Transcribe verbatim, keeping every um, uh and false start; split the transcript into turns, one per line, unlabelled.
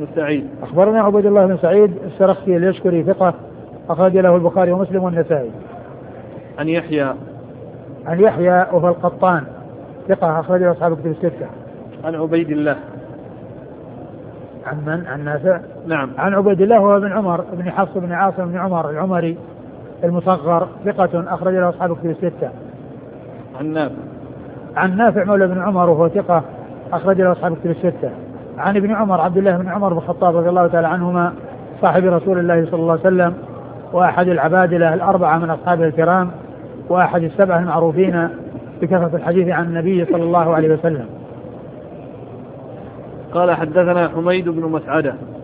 سعيد.
أخبرنا عبيد الله بن سعيد السرخسي اليشكري ثقة أخرج له البخاري ومسلم والنسائي.
عن يحيى
عن يحيى وهو القطان ثقة أخرج له أصحاب الكتب الستة.
عن عبيد الله.
عن من؟ عن نافع.
نعم.
عن عبيد الله هو بن عمر بن حفص بن عاصم بن عمر العمري المصغر ثقة أخرج له أصحاب الكتب الستة.
عن نافع.
عن نافع مولى بن عمر وهو ثقة أخرج له أصحاب الكتب الستة. عن ابن عمر عبد الله بن عمر بن الخطاب رضي الله تعالى عنهما صاحب رسول الله صلى الله عليه وسلم وأحد العبادلة الأربعة من أصحابه الكرام وأحد السبعة المعروفين بكثرة الحديث عن النبي صلى الله عليه وسلم.
قال حدثنا حميد بن مسعدة.